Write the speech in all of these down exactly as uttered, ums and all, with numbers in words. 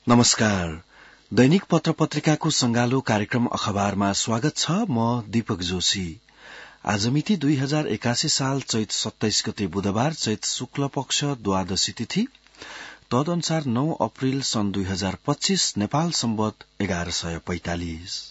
नमस्कार। दैनिक पत्र पत्रिकाको संगालो कार्यक्रम अखबारमा स्वागत छ। म दीपक जोशी। आज मिति दुई हजार एकासी साल चैत सत्ताइस गते बुधबार, चैत शुक्ल पक्ष द्वादशी तिथि, तदनुसार नौ अप्रेल सन् दुई हजार पच्चीस, नेपाल सम्वत एघार सय पैंतालिस।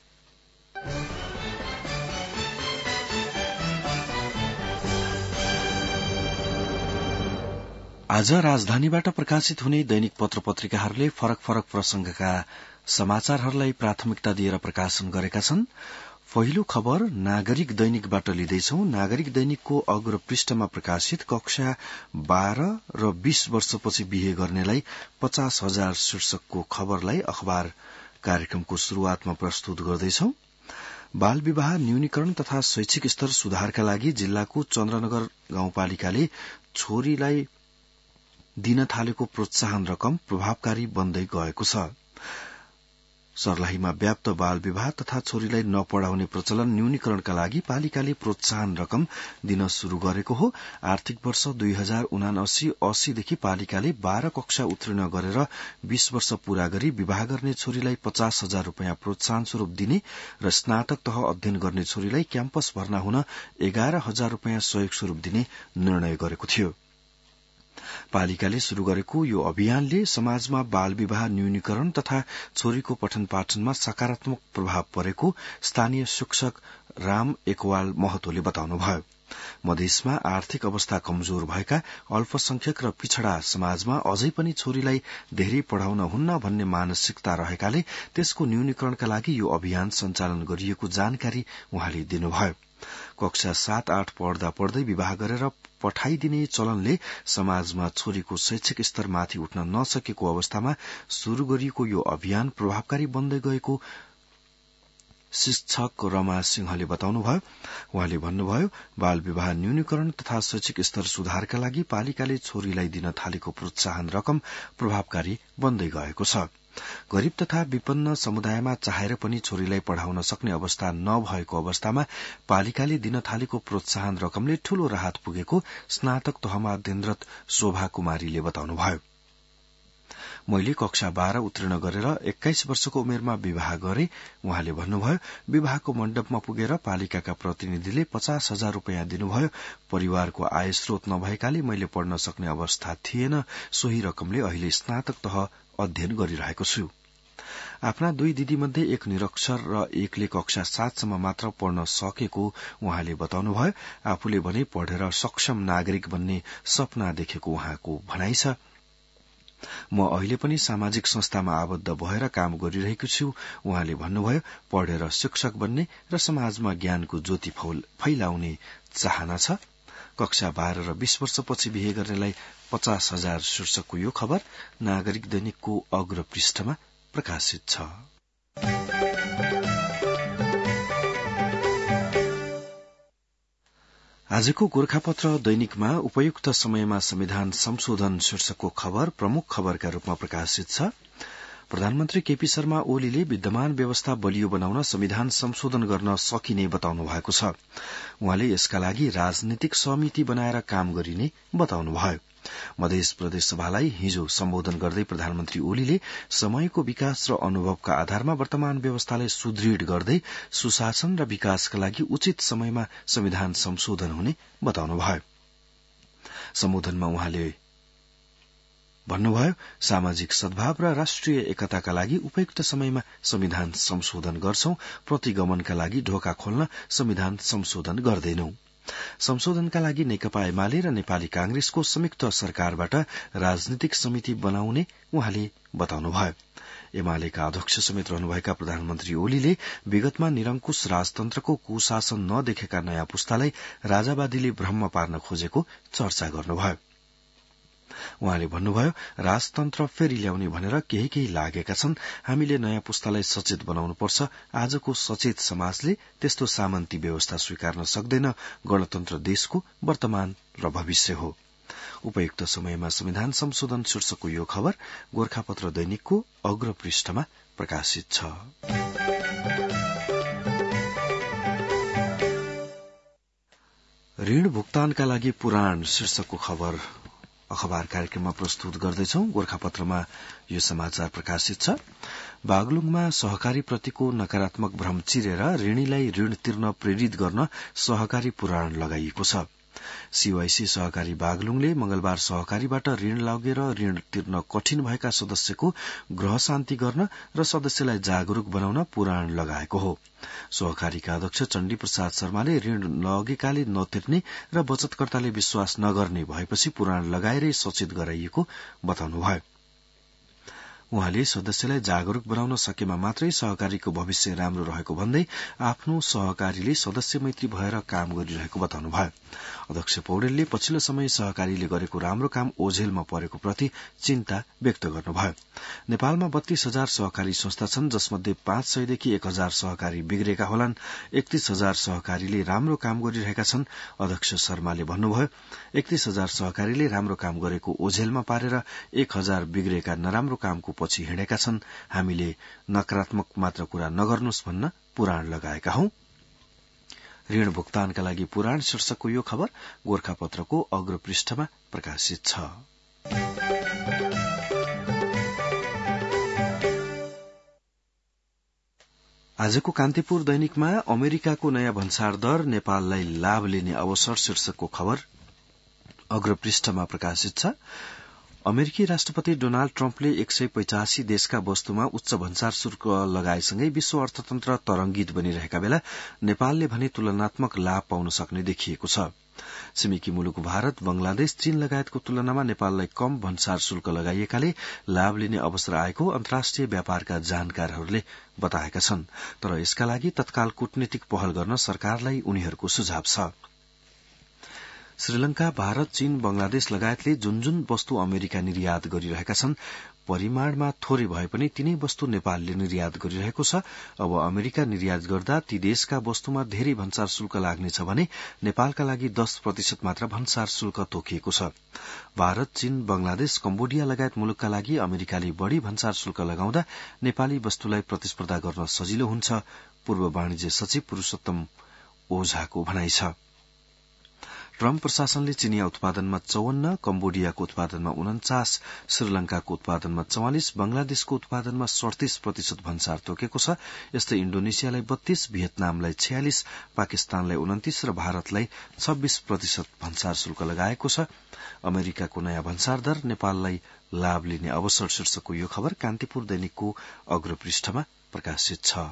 आज राजधानीबाट प्रकाशित हुने दैनिक पत्र पत्रिकाहरूले फरक फरक प्रसंगका समाचारहरूलाई प्राथमिकता दिएर प्रकाशन गरेका छन्। पहिलो खबर नागरिक दैनिकबाट लिँदैछौ। नागरिक दैनिकको अग्र पृष्ठमा प्रकाशित कक्षा बाह्र र बीस वर्षपछि बिहे गर्नेलाई पचास हजार शीर्षकको खबरलाई अखबार कार्यक्रमको शुरूआतमा प्रस्तुत गर्दैछौ। बाल विवाह न्यूनीकरण तथा शैक्षिक स्तर सुधारका लागि जिल्लाको चन्द्रनगर गाउँपालिकाले छोरीलाई दिन थालेको प्रोत्साहन रकम प्रभावकारी बन्दै गएको छ। सर्लाहीमा व्याप्त बाल विवाह तथा छोरीलाई नपढ़ाउने प्रचलन न्यूनीकरणका लागि पालिकाले प्रोत्साहन रकम दिन शुरू गरेको हो। आर्थिक वर्ष दुई हजार उनासी अस्सीदेखि पालिकाले बाह्र कक्षा उत्तीर्ण गरेर बीस वर्ष पूरा गरी विवाह गर्ने छोरीलाई पचास हजार रूपियाँ प्रोत्साहन स्वरूप दिने र स्नातक तह अध्ययन गर्ने छोरीलाई क्याम्पस भर्ना हुन एघार हजार रूपियाँ सहयोग स्वरूप दिने निर्णय गरेको थियो। पालिकाले शुरू गरेको यो अभियानले समाजमा बाल विवाह न्यूनीकरण तथा छोरीको पठन पाठनमा सकारात्मक प्रभाव परेको स्थानीय शिक्षक राम एकवाल महतोले बताउनुभयो। मधेसमा आर्थिक अवस्था कमजोर भएका अल्पसंख्यक र पिछड़ा समाजमा अझै पनि छोरीलाई धेरै पढ़ाउन हुन्न भन्ने मानसिकता रहेकाले त्यसको न्यूनीकरणका लागि यो अभियान सञ्चालन गरिएको जानकारी उहाँले दिनुभयो। कक्षा सात आठ पढ्दा पढ्दै विवाह गरेर पठाइदिने चलनले समाजमा छोरीको शैक्षिक स्तर माथि उठ्न नसकेको अवस्थामा शुरू गरिएको यो अभियान प्रभावकारी बन्दै गएको शिक्षक रमा सिंहले बताउनुभयो। उहाँले भन्नुभयो, बाल विवाह न्यूनीकरण तथा शैक्षिक स्तर सुधारका लागि पालिकाले छोरीलाई दिन थालेको प्रोत्साहन रकम प्रभावकारी बन्दै गएको छ। गरीब तथा विपन्न समुदायमा चाहेर पनि छोरीलाई पढ़ाउन सक्ने अवस्था नभएको अवस्थामा पालिकाले दिन थालेको प्रोत्साहन रकमले ठूलो राहत पुगेको स्नातक तहमा अध्ययनरत शोभा कुमारीले बताउनुभयो। मैले कक्षा बाह्र उत्तीर्ण गरेर एक्काइस वर्षको उमेरमा विवाह गरे। उहाँले भन्नुभयो, विवाहको मण्डपमा पुगेर पालिकाका प्रतिनिधिले पचास हजार रूपियाँ दिनुभयो। परिवारको आय स्रोत नभएकाले मैले पढ्न सक्ने अवस्था थिएन। सोही रकमले अहिले स्नातक तह अध्ययन गरिरहेको छु। आफ्ना दुई दिदी मध्ये एक निरक्षर र एकले कक्षा सातसम्म मात्र पढ्न सकेको उहाँले बताउनुभयो। आफूले भने पढेर सक्षम नागरिक बन्ने सपना देखेको उहाँको भनाइ छ। म अहिले पनि सामाजिक संस्थामा आबद्ध भएर काम गरिरहेको छु। उहाँले भन्नुभयो, पढेर शिक्षक बन्ने र समाजमा ज्ञानको ज्योति फैलाउने चाहना छ। कक्षा बाह्र र बीस वर्षपछि बिहे गर्नेलाई पचास हजार शीर्षकको यो खबर नागरिक दैनिकको अग्र पृष्ठमा प्रकाशित छ। आजको गोरखापत्र दैनिकमा उपयुक्त समयमा संविधान संशोधन शीर्षकको खबर प्रमुख खबरका रूपमा प्रकाशित छ। प्रधानमन्त्री केपी शर्मा ओलीले विद्यमान व्यवस्था बलियो बनाउन संविधान संशोधन गर्न सकिने बताउनु भएको छ। उहाँले यसका लागि राजनीतिक समिति बनाएर काम गरिने बताउनुभयो। मध्य प्रदेश सभालाई हिजो सम्बोधन गर्दै प्रधानमन्त्री ओलीले समयको विकास र अनुभवका आधारमा वर्तमान व्यवस्थालाई सुदृढ़ गर्दै सुशासन र विकासका लागि उचित समयमा संविधान संशोधन हुने बताउनुभयो। सम्बोधनमा उहाँले भन्नुभयो, सामाजिक सद्भाव र राष्ट्रिय एकताका लागि उपयुक्त समयमा संविधान संशोधन गर्छौं। प्रतिगमनका लागि ढोका खोल्न संविधान संशोधन गर्दैनौं। संशोधनका लागि नेकपा एमाले र नेपाली कांग्रेसको संयुक्त सरकारबाट राजनीतिक समिति बनाउने उहाँले बताउनुभयो। एमालेका अध्यक्ष समेत रहनुभएका प्रधानमन्त्री ओलीले विगतमा निरंकुश राजतन्त्रको कुशासन नदेखेका नयाँ पुस्तालाई राजावादीले भ्रममा पार्न खोजेको चर्चा गर्नुभयो। उहाँले भन्नुभयो, राजतन्त्र फेरि ल्याउने भनेर केही केही लागेका छन्। हामीले नयाँ पुस्तालाई सचेत बनाउनुपर्छ। आजको सचेत समाजले त्यस्तो सामन्ती व्यवस्था स्वीकार्न सक्दैन। गणतन्त्र देशको वर्तमान र भविष्य हो। उपयुक्त समयमा संविधान संशोधन शीर्षकको यो खबर गोरखापत्र दैनिकको अग्र पृष्ठमा प्रकाशित छ। ऋण भुक्तानका लागि पुराण शीर्षकको खबर अखबार कार्यक्रममा प्रस्तुत गर्दैछौ। गोर्खापत्रमा यो समाचार प्रकाशित छ। बागलुङमा सहकारीप्रतिको नकारात्मक भ्रम चिरेर ऋणीलाई ऋण तिर्न प्रेरित गर्न सहकारी पुराण लगाइएको छ। सीवाईसी सहकारी बागलुङले मंगलबार सहकारीबाट ऋण लगेर ऋण तिर्न कठिन भएका सदस्यको गृह शान्ति गर्न र सदस्यलाई जागरूक बनाउन पुराण लगाएको हो। सहकारीका अध्यक्ष चण्डी प्रसाद शर्माले ऋण लगेकाले नतिर्ने र बचतकर्ताले विश्वास नगर्ने भएपछि पुराण लगाएरै सचेत गराइएको बताउनुभयो। उहाँले सदस्यलाई जागरूक बनाउन सकेमा मात्रै सहकारीको भविष्य राम्रो रहेको भन्दै आफ्नो सहकारीले सदस्य मैत्री भएर काम गरिरहेको बताउनुभयो। अध्यक्ष पौडेलले पछिल्लो समय सहकारीले गरेको राम्रो काम ओझेलमा परेको प्रति चिन्ता व्यक्त गर्नुभयो। नेपालमा बत्तीस हजार सहकारी संस्था छन्, जसमध्ये पाँच सयदेखि एक हजार सहकारी बिग्रेका होलान्। एकतीस हजार सहकारीले राम्रो काम गरिरहेका छन्। अध्यक्ष शर्माले भन्नुभयो, एकतीस हजार सहकारीले राम्रो काम गरेको ओझेलमा पारेर एक हजार बिग्रेका नराम्रो कामको पछि हिँडेका छन्। हामीले नकारात्मक मात्र कुरा नगर्नुहोस् भन्न पुराण लगाएका हौं। ऋण भुक्तानका लागि पुराण शीर्षकको यो खबर गोर्खापत्रको अग्र पृष्ठमा प्रकाशित छ। आजको कान्तिपुर दैनिकमा अमेरिकाको नयाँ भन्सार दर नेपाललाई लाभ लिने अवसर शीर्षकको खबर अग्र पृष्ठमा प्रकाशित छ। अमेरिकी राष्ट्रपति डोनाल्ड ट्रम्पले एक सय पचासी देशका वस्तुमा उच्च भन्सार शुल्क लगाएसँगै विश्व अर्थतन्त्र तरंगित बनिरहेका बेला नेपालले भने तुलनात्मक लाभ पाउन सक्ने देखिएको छ। छिमेकी मुलुक भारत, बंगलादेश, चीन लगायतको तुलनामा नेपाललाई कम भन्सार शुल्क लगाइएकाले लाभ लिने अवसर आएको अन्तर्राष्ट्रिय व्यापारका जानकारहरूले बताएका छन्। तर यसका लागि तत्काल कूटनीतिक पहल गर्न सरकारलाई उनीहरूको सुझाव छ। श्रीलंका, भारत, चीन, बंगलादेश लगायतले जुन जुन वस्तु अमेरिका निर्यात गरिरहेका छन्, परिमाणमा थोरै भए पनि तिनै वस्तु नेपालले निर्यात गरिरहेको छ। अब अमेरिका निर्यात गर्दा ती देशका वस्तुमा धेरै भन्सार शुल्क लाग्नेछ भने नेपालका लागि दस प्रतिशत मात्र भन्सार शुल्क तोकिएको छ। भारत, चीन, बंगलादेश, कम्बोडिया लगायत मुलुकका लागि अमेरिकाले बढ़ी भन्सार शुल्क लगाउँदा नेपाली वस्तुलाई प्रतिस्पर्धा गर्न सजिलो हुन्छ। पूर्व वाणिज्य सचिव पुरूषोत्तम ओझाको भनाइ छ। ट्रम्प प्रशासनले चिनिया उत्पादनमा चौवन्न, कम्बोडियाको उत्पादनमा उन्चास, श्रीलंकाको उत्पादनमा चौवालिस, बंगलादेशको उत्पादनमा सड़तीस प्रतिशत भन्सार तोकेको छ। यस्तै इण्डोनेसियालाई बत्तीस, भियतनामलाई छयालिस, पाकिस्तानलाई उन्तिस र भारतलाई छब्बीस प्रतिशत भन्सार शुल्क लगाएको छ। अमेरिकाको नयाँ भन्सार दर नेपाललाई लाभ लिने अवसर शीर्षकको यो खबर कान्तिपुर दैनिकको अग्र पृष्ठमा प्रकाशित छ।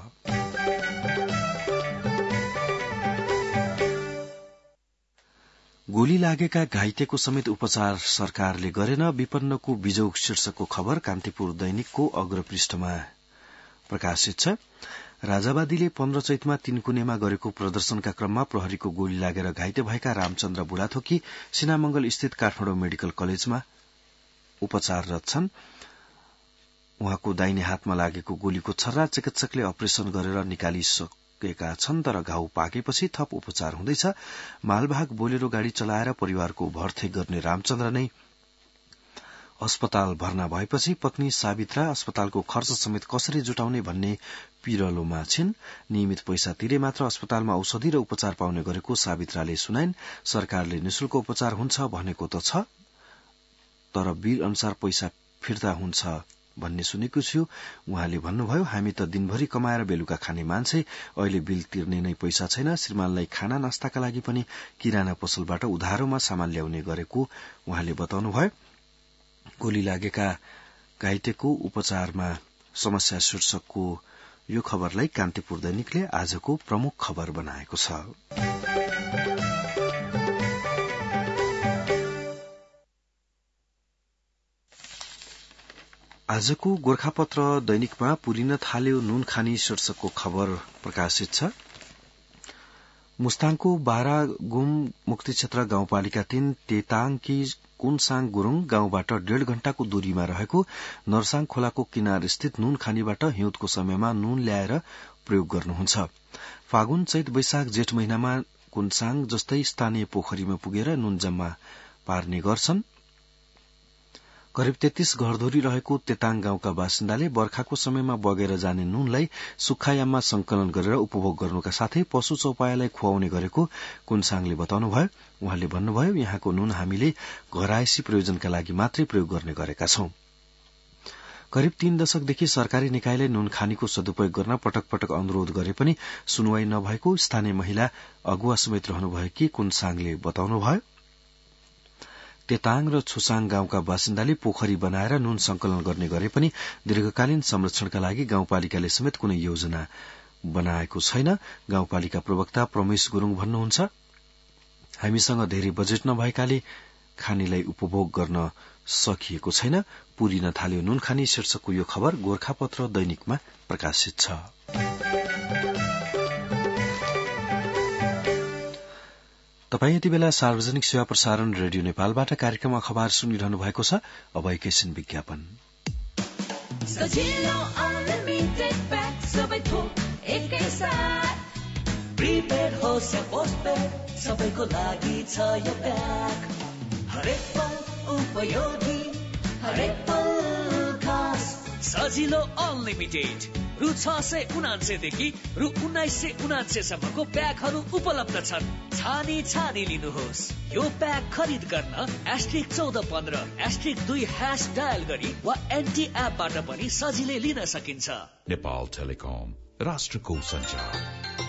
गोली लागेका घाइतेको समेत उपचार सरकारले गरेन, विपन्नको बिजोग शीर्षकको खबर कान्तिपुर दैनिकको अग्र पृष्ठमा प्रकाशित छ। राजावादीले पन्ध्र चैतमा तीनकुनेमा गरेको प्रदर्शनका क्रममा प्रहरीको गोली लागेर घाइते भएका रामचन्द्र बुढाथोकी सिनामंगल स्थित काठमाडौँ मेडिकल कलेजमा उपचाररत छन्। उहाँको दाहिने हातमा लागेको गोलीको छर्रा चिकित्सकले अपरेशन गरेर निकालिसकेका छन्, तर घाउ पाकेपछि थप उपचार हुँदैछ। मालवाहक बोलेरो गाड़ी चलाएर परिवारको भर्थे गर्ने रामचन्द्र नै अस्पताल भर्ना भएपछि पत्नी सावित्रा अस्पतालको खर्च समेत कसरी जुटाउने भन्ने पिरलोमा छिन्। नियमित पैसा तिरे मात्र अस्पतालमा औषधि र उपचार पाउने गरेको सावित्राले सुनाइन्। सरकारले निशुल्क उपचार हुन्छ भनेको त छ, तर बिल अनुसार पैसा फिर्ता हुन्छ भन्ने सुनेको छु। उहाँले भन्नुभयो, हामी त दिनभरि कमाएर बेलुका खाने मान्छे, अहिले बिल तिर्ने नै पैसा छैन। श्रीमानलाई खाना नास्ताका लागि पनि किराना पसलबाट उधारोमा सामान ल्याउने गरेको उहाँले बताउनुभयो। गोली लागेका घाइतेको उपचारमा समस्या शीर्षकको यो खबरलाई कान्तिपुर दैनिकले आजको प्रमुख खबर बनाएको छ। आजको गोर्खापत्र दैनिकमा पुरिन थाल्यो नुन खानी शीर्षकको खबर प्रकाशित छ। मुस्ताङको बारागुम मुक्ति क्षेत्र गाउँपालिका तीन तेताङकी कुनसाङ गुरूङ गाउँबाट डेढ़ घण्टाको दूरीमा रहेको नरसाङ खोलाको किनार स्थित नुन खानीबाट हिउँदको समयमा नुन ल्याएर प्रयोग गर्नुहुन्छ। फागुन, चैत, वैशाख, जेठ महिनामा कुनसाङ जस्तै स्थानीय पोखरीमा पुगेर नुन जम्मा पार्ने गर्छन्। करिब तेत्तीस घरधुरी रहेको तेताङ गाउँका बासिन्दाले बर्खाको समयमा बगेर जाने नुनलाई सुक्खायाममा संकलन गरेर उपभोग गर्नुका साथै पशु चौपायालाई खुवाउने गरेको कुनसाङले बताउनुभयो। उहाँले भन्नुभयो, यहाँको नुन हामीले घरायसी प्रयोजनका लागि मात्रै प्रयोग गर्ने गरेका छौं। करिब तीन दशकदेखि सरकारी निकायले नुन खानीको सदुपयोग गर्न पटक पटक अनुरोध गरे पनि सुनवाई नभएको स्थानीय महिला अगुवा समेत रहनुभएकी कुनसाङले बताउनुभयो। तेताङ र छुसाङ गाउँका बासिन्दाले पोखरी बनाएर नुन संकलन गर्ने गरे पनि दीर्घकालीन संरक्षणका लागि गाउँपालिकाले समेत कुनै योजना बनाएको छैन। गाउँपालिका प्रवक्ता प्रमेश गुरूङ भन्नुहुन्छ, हामीसँग धेरै बजेट नभएकाले खानीलाई उपभोग गर्न सकिएको छैन। पुरिन थाल्यो नुन खानी शीर्षकको यो खबर गोरखापत्र दैनिकमा प्रकाशित छ। तपाई यति बेला सार्वजनिक सेवा प्रसारण रेडियो नेपालबाट कार्यक्रम अखबार सुनिरहनु भएको छ। अब एकैछिन विज्ञापन। सजिलो अनलिमिटेड प्याक सबै थोक एकैसाथ, प्रिपेड होस् या पोस्टपेड सबैको लागि छ यो प्याक। हरेक पल उपयोगी, हरेक पल खास। सजिलो अनलिमिटेड रु छ सय उनान्सयदेखि रु उन्नाइस सय उनान्सयसम्मको प्याकहरू उपलब्ध छन्। छानी छानी लिनुहोस्। यो प्याक खरिद गर्न एस्ट्रिक चौध पन्ध्र एस्ट्रिक दुई ह्यास डायल गरी वा एनटी एपबाट पनि सजिलै लिन सकिन्छ। नेपाल टेलिकम, राष्ट्रको सञ्चार।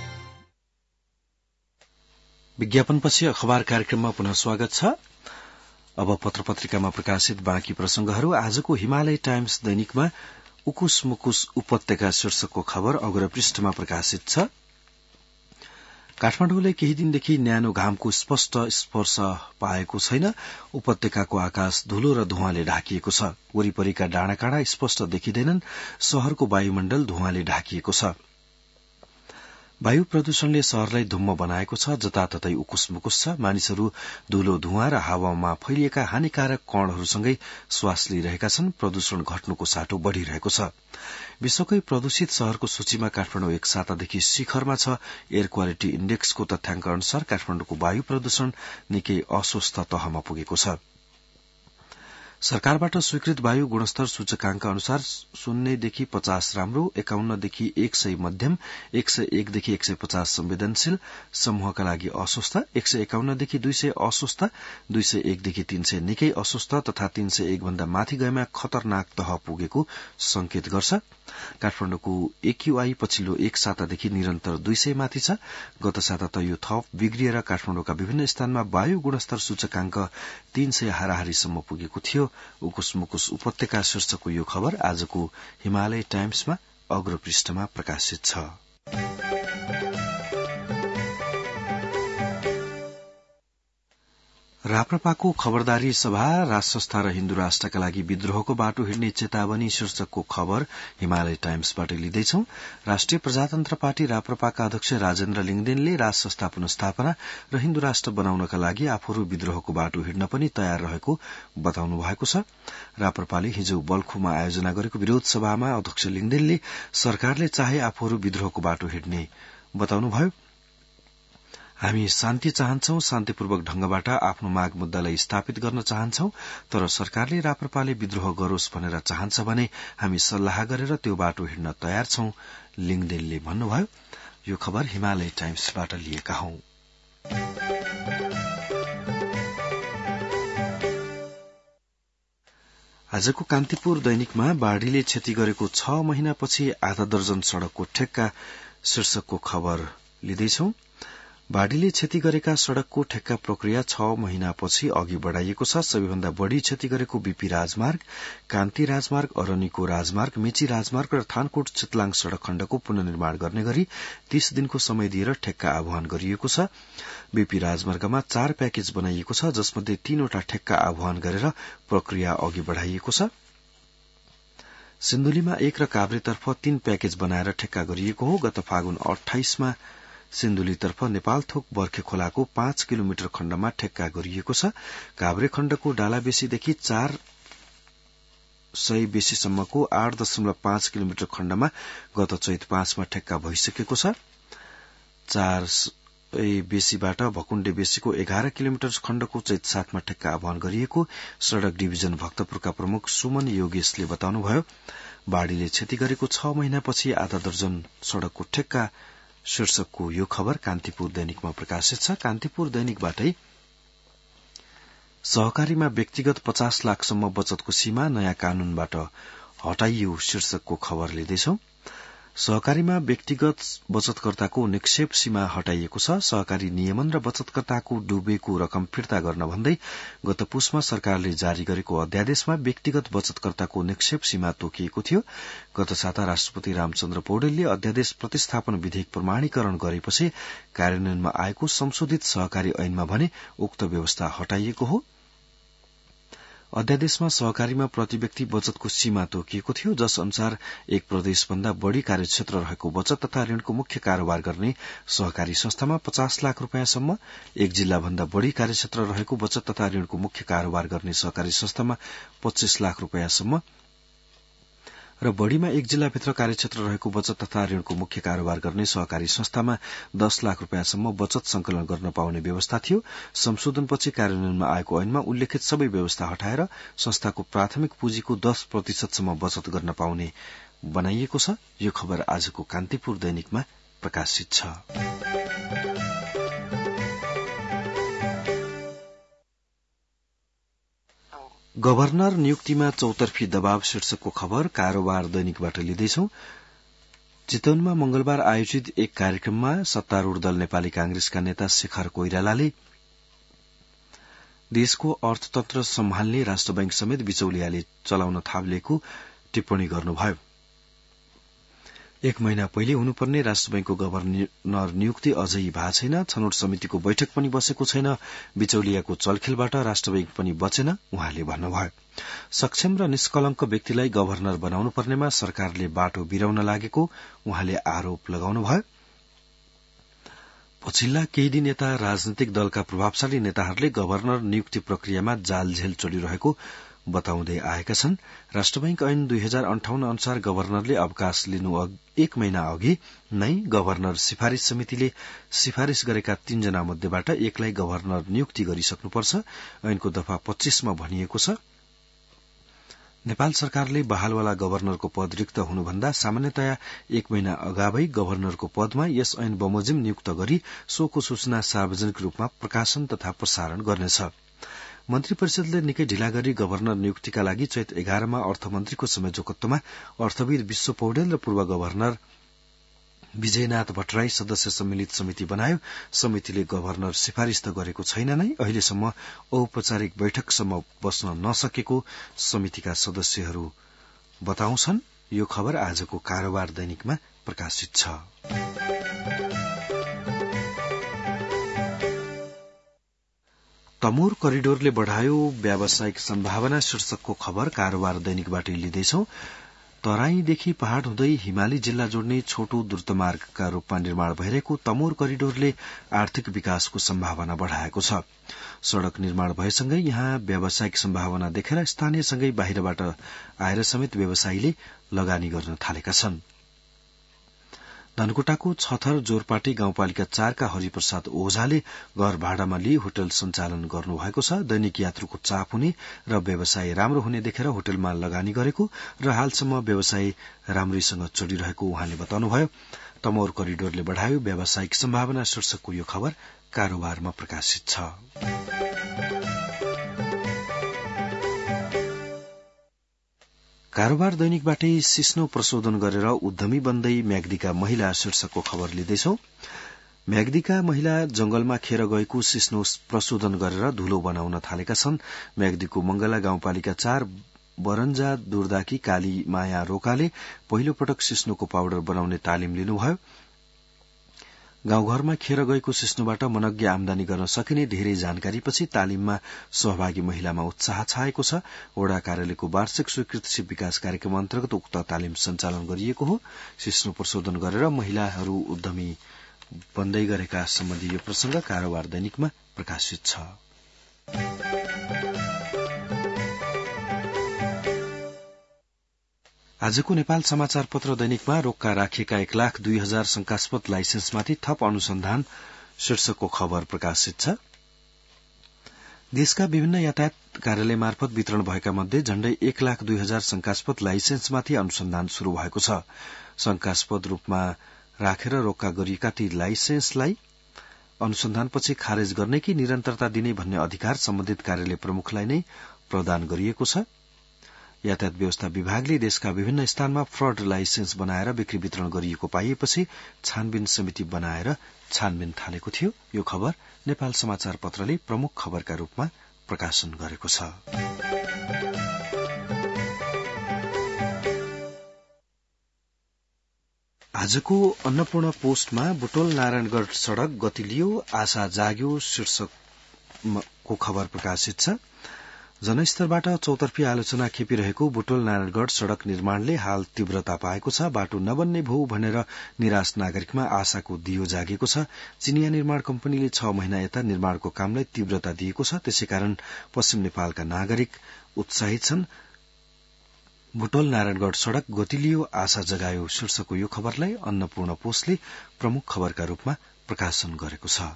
विज्ञापनपछि अखबार कार्यक्रममा पुनः स्वागत छ। अब पत्र पत्रिकामा प्रकाशित बाँकी प्रसंगहरू। आजको हिमालय टाइम्स दैनिकमा उकुस मुकुस उपत्यका शीर्षकको खबर अग्र पृष्ठमा प्रकाशित छ। काठमाडौँले केही दिनदेखि न्यानो घामको स्पष्ट स्पर्श पाएको छैन। उपत्यकाको आकाश धूलो र धुवाँले ढाकिएको छ। वरिपरिका डाँडाकाँडा स्पष्ट देखिँदैनन्। शहरको वायुमण्डल धुवाँले ढाकिएको छ। वायु प्रदूषणले शहरलाई धुम्म बनाएको छ। जताततै उकुस मुकुस छ। मानिसहरू धूलो धुवाँ र हावामा फैलिएका हानिकारक कणहरूसँगै श्वास लिइरहेका छन्। प्रदूषण घट्नुको साटो बढ़िरहेको छ। विश्वकै प्रदूषित शहरको सूचीमा काठमाडौँ एक सातादेखि शिखरमा छ। एयर क्वालिटी इण्डेक्सको तथ्याङ्क अनुसार काठमाडौँको वायु प्रदूषण निकै अस्वस्थ तहमा पुगेको छ। सरकारबाट स्वीकृत वायु गुणस्तर सूचकांक अनुसार शून्यदेखि पचास राम्रो, एकाउन्नदेखि एक सय मध्यम, एक सय एकदेखि एक सय पचास संवेदनशील समूहका लागि अस्वस्थ, एक सय एकाउन्नदेखि दुई सय अस्वस्थ, दुई सय एकदेखि तीन सय निकै अस्वस्थ तथा तीन सय एक भन्दा माथि गएमा खतरनाक तह पुगेको संकेत गर्छ। काठमाडौँको एक्यूआई पछिल्लो एक सातादेखि निरन्तर दुई सय माथि छ। गत साता त यो थप बिग्रिएर काठमाडौँका विभिन्न स्थानमा वायु गुणस्तर सूचकांक तीन सय हाराहारीसम्म पुगेको थियो। उकुस मुकुस उपत्यका शीर्षकको यो खबर आजको हिमालय टाइम्समा अग्र पृष्ठमा प्रकाशित छ। राप्रपाको खबरदारी सभा राजसंस्था र हिन्दू राष्ट्रका लागि विद्रोहको बाटो हिड्ने चेतावनी शीर्षकको खबर हिमालय टाइम्सबाट लिँदैछौ। राष्ट्रिय प्रजातन्त्र पार्टी राप्रपाका अध्यक्ष राजेन्द्र लिङदेनले राजसंस्था पुनस्थापना र हिन्दू राष्ट्र बनाउनका लागि आफूहरू विद्रोहको बाटो हिड्न पनि तयार रहेको बताउनु भएको छ। राप्रपाले हिजो बल्खुमा आयोजना गरेको विरोध सभामा अध्यक्ष लिङदेनले सरकारले चाहे आफूहरू विद्रोहको बाटो हिड्ने बताउनुभयो। हामी शान्ति चाहन्छौं, शान्तिपूर्वक ढंगबाट आफ्नो माग मुद्दालाई स्थापित गर्न चाहन्छौं, तर सरकारले राप्रपाले विद्रोह गरोस् भनेर चाहन्छ भने हामी सल्लाह गरेर त्यो बाटो हिड्न तयार छौं, लिङदेनले भन्नुभयो। यो खबर हिमालय टाइम्सबाट लिएका हौं। आजको कान्तिपुर दैनिकमा बाढ़ीले क्षति गरेको छ महिनापछि आधा दर्जन सड़कको ठेक्का शीर्षकको खबर लिँदैछौं। बाढ़ीले क्षति गरेका सड़कको ठेक्का प्रक्रिया छ महिनापछि अघि बढ़ाइएको छ। सबैभन्दा बढ़ी क्षति गरेको बीपी राजमार्ग, कान्ति राजमार्ग, अरनिको राजमार्ग, मेची राजमार्ग र थानकोट चितलाङ सड़क खण्डको पुनर्निर्माण गर्ने गरी तीस दिनको समय दिएर ठेक्का आह्वान गरिएको छ। बीपी राजमार्गमा चार प्याकेज बनाइएको छ, जसमध्ये तीनवटा ठेक्का आह्वान गरेर प्रक्रिया अघि बढ़ाइएको छ। सिन्धुलीमा एक र काभ्रेतर्फ तीन प्याकेज बनाएर ठेक्का गरिएको हो। गत फागुन अठाइसमा सिन्धुलीतर्फ नेपालथोक बर्खे खोलाको पाँच किलोमिटर खण्डमा ठेक्का गरिएको छ। काभ्रे खण्डको डालाबेसीदेखि चार सय बेसीसम्मको आठ दशमलव पाँच किलोमिटर खण्डमा गत चैत पाँचमा ठेक्का भइसकेको छ। चार बेसीबाट भकुण्डे बेसीको एघार किलोमिटर खण्डको चैत सातमा ठेक्का आह्वान गरिएको सड़क डिभिजन भक्तपुरका प्रमुख सुमन योगेशले बताउनुभयो। बाढ़ीले क्षति गरेको छ महिनापछि आधा दर्जन सड़कको ठेक्का शीर्षकको यो खबर कान्तिपुर दैनिकमा प्रकाशित छ। कान्तिपुर दैनिकबाटै सहकारीमा व्यक्तिगत पचास लाखसम्म बचतको सीमा नयाँ कानूनबाट हटाइयो शीर्षकको खबर लिँदैछौ। सहकारीमा व्यक्तिगत बचतकर्ताको निक्षेप सीमा हटाइएको छ। सहकारी नियमन र बचतकर्ताको डुबेको रकम फिर्ता गर्न भन्दै गत पुसमा सरकारले जारी गरेको अध्यादेशमा व्यक्तिगत बचतकर्ताको निक्षेप सीमा तोकिएको थियो। गत साता राष्ट्रपति रामचन्द्र पौडेलले अध्यादेश प्रतिस्थापन विधेयक प्रमाणीकरण गरेपछि कार्यान्वयनमा आएको संशोधित सहकारी ऐनमा भने उक्त व्यवस्था हटाइएको हो। अध्यादेशमा सहकारीमा प्रति व्यक्ति बचतको सीमा तोकिएको थियो, जस अनुसार एक प्रदेशभन्दा बढ़ी कार्यक्षेत्र रहेको बचत तथा ऋणको मुख्य कारोबार गर्ने सहकारी संस्थामा पचास लाख रूपियाँसम्म, एक जिल्लाभन्दा बढ़ी कार्यक्षेत्र रहेको बचत तथा ऋणको मुख्य कारोबार गर्ने सहकारी संस्थामा पच्चीस लाख रूपियाँसम्म र बढ़ीमा एक जिल्लाभित्र कार्यक्षेत्र रहेको बचत तथा ऋणको मुख्य कारोबार गर्ने सहकारी संस्थामा दस लाख रूपियाँसम्म बचत संकलन गर्न पाउने व्यवस्था थियो। संशोधनपछि कार्यान्वयनमा आएको ऐनमा उल्लेखित सबै व्यवस्था हटाएर संस्थाको प्राथमिक पुँजीको दस प्रतिशतसम्म बचत गर्न पाउने बनाइएको छ। यो खबर आजको कान्तिपुर दैनिकमा प्रकाशित छ। गभर्नर नियुक्तिमा चौतर्फी दबाव शीर्षकको खबर कारोबार दैनिकबाट लिँदैछौ। चितवनमा मंगलबार आयोजित एक कार्यक्रममा सत्तारूढ़ दल नेपाली कांग्रेसका नेता शेखर कोइरालाले देशको अर्थतन्त्र सम्हाल्ने राष्ट्र बैंक समेत बिचौलियाले चलाउन थालेको टिप्पणी गर्नुभयो। एक महिना पहिले हुनुपर्ने राष्ट्र बैंकको गभर्नर नियुक्ति अझै भएको छैन। छनौट समितिको बैठक पनि बसेको छैन। बिचौलियाको चलखेलबाट राष्ट्र बैंक पनि बचेन, उहाँले भन्नुभयो। सक्षम र निष्कलंक व्यक्तिलाई गभर्नर बनाउनु पर्नेमा सरकारले बाटो बिराउन लागेको उहाँले आरोप लगाउनुभयो। पछिल्ला केही दिन यता राजनैतिक दलका प्रभावशाली नेताहरूले गभर्नर नियुक्ति प्रक्रियामा जालझेल चलिरहेको बताउँदै आएका छन्। राष्ट्र बैंक ऐन दुई हजार अन्ठाउन्न अनुसार गभर्नरले अवकाश लिनु एक महिना अघि नै गभर्नर सिफारिश समितिले सिफारिश गरेका तीनजना मध्येबाट एकलाई गभर्नर नियुक्ति गरिसक्नुपर्छ। ऐनको दफा पच्चीसमा भनिएको छ, नेपाल सरकारले बहालवाला गभर्नरको पद रिक्त हुनुभन्दा सामान्यतया एक महिना अगावै गभर्नरको पदमा यस ऐन बमोजिम नियुक्त गरी सोको सूचना सार्वजनिक रूपमा प्रकाशन तथा प्रसारण गर्नेछ। मन्त्री परिषदले निकै ढिला गरी गभर्नर नियुक्तिका लागि चैत एघारमा अर्थमन्त्रीको संयोजकत्वमा अर्थविद विश्व पौडेल र पूर्व गभर्नर विजयनाथ भट्टराई सदस्य सम्मिलित समिति बनायो। समितिले गभर्नर सिफारिश त गरेको छैन नै, अहिलेसम्म औपचारिक बैठकसम्म बस्न नसकेको समितिका सदस्यहरू बताउँछन्। यो खबर आजको कारोबार दैनिकमा प्रकाशित छ। तमोर करिडोरले बढ़ायो व्यावसायिक सम्भावना शीर्षकको खबर कारोबार दैनिकबाट लिँदैछौ। तराईदेखि पहाड़ हुँदै हिमाली जिल्ला जोड्ने छोटो द्रुतमार्गका रूपमा निर्माण भइरहेको तमोर करिडोरले आर्थिक विकासको सम्भावना बढ़ाएको छ। सड़क निर्माण भएसँगै यहाँ व्यावसायिक सम्भावना देखेर स्थानीयसँगै बाहिरबाट आएर समेत व्यवसायीले लगानी गर्न थालेका छन्। धनकुटाको छथर जोरपाटी गाउँपालिका चारका हरिप्रसाद ओझाले घर भाडामा लिई होटल सञ्चालन गर्नुभएको छ। दैनिक यात्रुको चाप हुने र व्यवसाय राम्रो हुने देखेर होटलमा लगानी गरेको र हालसम्म व्यवसाय राम्रैसँग चलिरहेको उहाँले बताउनुभयो। तमोर करिडोरले बढ़ायो व्यावसायिक सम्भावना शीर्षकको यो खबर कारोबारमा प्रकाशित छ। कारोबार दैनिकबाटै सिस्नो प्रशोधन गरेर उद्यमी बन्दै म्याग्दीका महिला शीर्षकको खबर लिँदैछौ। म्याग्दीका महिला जंगलमा खेर गएको सिस्नो प्रशोधन गरेर धुलो बनाउन थालेका छन्। म्याग्दीको मंगला गाउँपालिका चार बरन्जा दुर्दाकी काली माया रोकाले पहिलो पटक सिस्नोको पाउडर बनाउने तालिम लिनुभयो। गाउँघरमा खेर गएको सिस्नोबाट मनग्य आमदानी गर्न सकिने धेरै जानकारीपछि तालिममा सहभागी महिलामा उत्साह छाएको छ। वडा कार्यालयको वार्षिक स्वीकृत सिप विकास कार्यक्रम अन्तर्गत उक्त तालिम सञ्चालन गरिएको हो। सिस्नो प्रशोधन गरेर महिलाहरू उद्यमी बन्दै गरेका सम्बन्धी यो प्रसंग कारोबार दैनिकमा प्रकाशित छ। आजको नेपाल समाचार पत्र दैनिकमा रोक्का राखिएका एक लाख दुई हजार शंकास्पद लाइसेन्समाथि थप अनुसन्धान शीर्षकको खबर प्रकाशित छ। देशका विभिन्न यातायात कार्यालय मार्फत वितरण भएका मध्ये झण्डै एक लाख दुई हजार शंकास्पद लाइसेन्समाथि अनुसन्धान शुरू भएको छ। शंकास्पद रूपमा राखेर रोक्का गरिएका ती लाइसेन्सलाई अनुसन्धानपछि खारेज गर्ने कि निरन्तरता दिने भन्ने अधिकार सम्बन्धित कार्यालय प्रमुखलाई नै प्रदान गरिएको छ। यातायात व्यवस्था विभागले देशका विभिन्न स्थानमा फ्रड लाइसेन्स बनाएर बिक्री वितरण गरिएको पाइएपछि छानबिन समिति बनाएर छानबिन थालेको थियो। यो खबर नेपाल समाचार पत्रले प्रमुख खबरका रूपमा प्रकाशन गरेको छ। आजको अन्नपूर्ण पोस्टमा बुटोल नारायणगढ़ सड़क गति लियो, आशा जाग्यो शीर्षकको खबर प्रकाशित छ। जनस्तरबाट चौतर्फी आलोचना खेपिरहेको बुटोल नारायणगढ़ सड़क निर्माणले हाल तीव्रता पाएको छ। बाटो नबन्ने भो भनेर निराश नागरिकमा आशाको दियो जागेको छ। चिनिया निर्माण कम्पनीले छ महिना यता निर्माणको कामलाई तीव्रता दिएको छ। त्यसैकारण पश्चिम नेपालका नागरिक उत्साहित छन्। बुटोल नारायणगढ़ सड़क गति लियो, आशा जगायो शीर्षकको यो खबरलाई अन्नपूर्ण पोस्टले प्रमुख खबरका रूपमा प्रकाशन गरेको छ।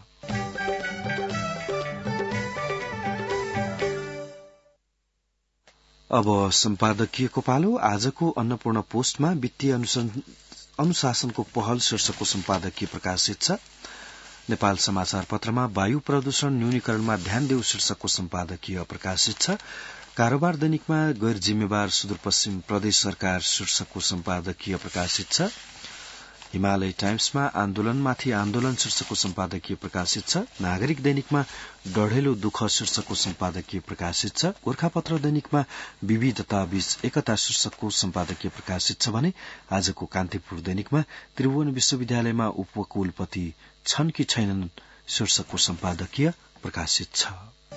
अब सम्पादकीयको पालो। आजको अन्नपूर्ण पोस्टमा वित्तीय अनुशासनको पहल शीर्षकको सम्पादकीय प्रकाशित छ। नेपाल समाचार पत्रमा वायु प्रदूषण न्यूनीकरणमा ध्यान देऊ शीर्षकको सम्पादकीय प्रकाशित छ। कारोबार दैनिकमा गैर जिम्मेवार सुदूरपश्चिम प्रदेश सरकार शीर्षकको सम्पादकीय प्रकाशित छ। हिमालय टाइम्समा आन्दोलनमाथि आन्दोलन शीर्षकको सम्पादकीय प्रकाशित छ। नागरिक दैनिकमा डढेलो दुःख शीर्षकको सम्पादकीय प्रकाशित छ। गोर्खापत्र दैनिकमा विविधता बीच एकता शीर्षकको सम्पादकीय प्रकाशित छ भने आजको कान्तिपुर दैनिकमा त्रिभुवन विश्वविद्यालयमा उपकुलपति छन् कि छैनन् शीर्षकको सम्पादकीय प्रकाशित छ।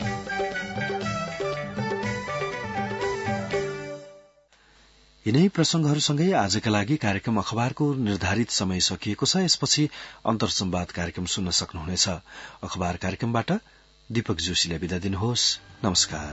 यिनै प्रसंगहरूसँगै आजका लागि कार्यक्रम अखबारको निर्धारित समय सकिएको छ। यसपछि अन्तर्संवाद कार्यक्रम सुन्न सक्नुहुनेछ। अखबार कार्यक्रमबाट दीपक जोशीले बिदा दिनुहोस्। नमस्कार।